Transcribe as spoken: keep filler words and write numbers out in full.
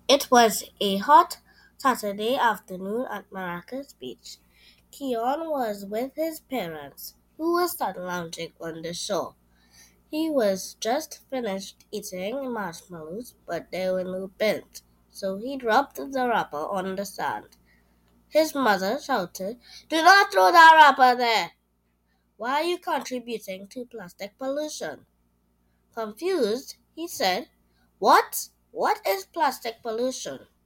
It was a hot Saturday afternoon at Maracas Beach. Keon was with his parents, who were still lounging on the shore. He was just finished eating marshmallows, but there were no pins, so he dropped the wrapper on the sand. His mother shouted, "Do not throw that wrapper there! Why are you contributing to plastic pollution?" Confused, he said, "What? What is plastic pollution?"